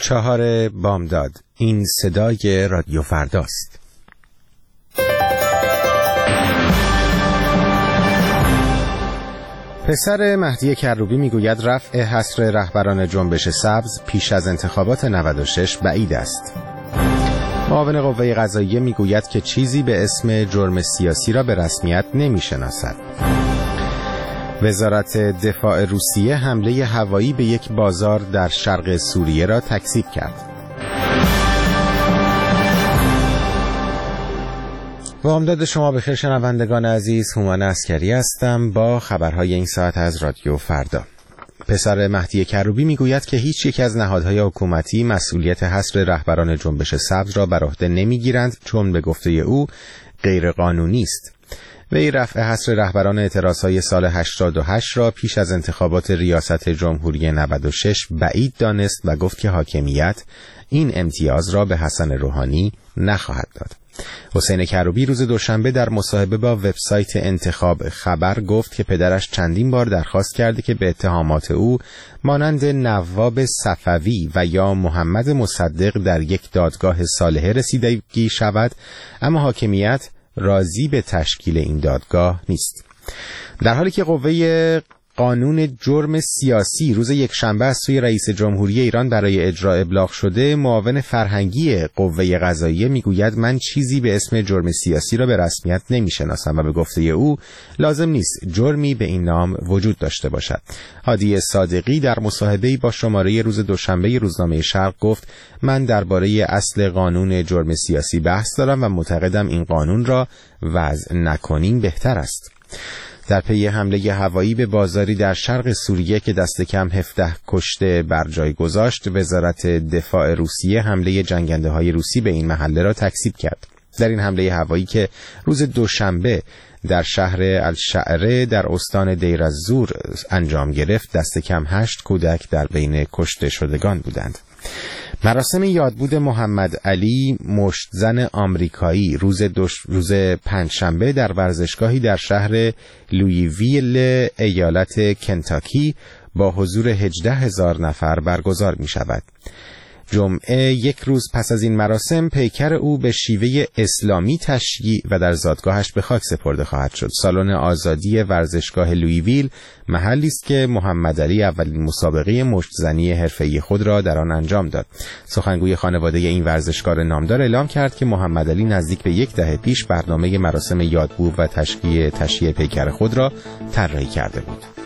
4 بامداد. این صدای رادیو فرداست. پسر مهدی کروبی میگوید رفع حصر رهبران جنبش سبز پیش از انتخابات 96 بعید است. معاون قوه قضاییه میگوید که چیزی به اسم جرم سیاسی را به رسمیت نمیشناسد. وزارت دفاع روسیه حمله هوایی به یک بازار در شرق سوریه را تکذیب کرد. بامداد شما بخیر شنوندگان عزیز، هومان عسکری هستم با خبرهای این ساعت از رادیو فردا. پسر مهدی کروبی میگوید که هیچ یک از نهادهای حکومتی مسئولیت حصر رهبران جنبش سبز را بر عهده نمیگیرند، چون به گفته او غیر قانونی است. وی رفع حصر رهبران اعتراضهای سال 88 را پیش از انتخابات ریاست جمهوری 96 بعید دانست و گفت که حاکمیت این امتیاز را به حسن روحانی نخواهد داد. حسین کروبی روز دوشنبه در مصاحبه با وبسایت انتخاب خبر گفت که پدرش چندین بار درخواست کرده که به اتهامات او مانند نواب صفوی و یا محمد مصدق در یک دادگاه صالحه رسیدگی شود، اما حاکمیت راضی به تشکیل این دادگاه نیست. در حالی که قوه قانون جرم سیاسی روز یکشنبه از سوی رئیس جمهوری ایران برای اجرا ابلاغ شده، معاون فرهنگی قوه قضاییه میگوید من چیزی به اسم جرم سیاسی را به رسمیت نمیشناسم و به گفته او لازم نیست جرمی به این نام وجود داشته باشد. هادی صادقی در مصاحبه‌ای با شماره روز دوشنبه روزنامه شرق گفت من درباره اصل قانون جرم سیاسی بحث دارم و معتقدم این قانون را وضع نکنیم بهتر است. در پی حمله هوایی به بازاری در شرق سوریه که دست کم 17 کشته بر جای گذاشت، وزارت دفاع روسیه حمله جنگنده‌های روسی به این محله را تکذیب کرد. در این حمله هوایی که روز دوشنبه در شهر الشعره در استان دیر الزور انجام گرفت، دست کم 8 کودک در بین کشته شدگان بودند. مراسم یادبود محمد علی مشتزن آمریکایی روز پنجشنبه در ورزشگاهی در شهر لویویل ایالت کنتاکی با حضور 18,000 نفر برگزار می شود. جمعه یک روز پس از این مراسم پیکر او به شیوه اسلامی تشییع و در زادگاهش به خاک سپرده خواهد شد. سالن آزادی ورزشگاه لویویل محلی است که محمد علی اولین مسابقه مشتزنی حرفه‌ای خود را در آن انجام داد. سخنگوی خانواده این ورزشکار نامدار اعلام کرد که محمد علی نزدیک به 1 دهه پیش برنامه مراسم یادبود و تشییع پیکر خود را طراحی کرده بود.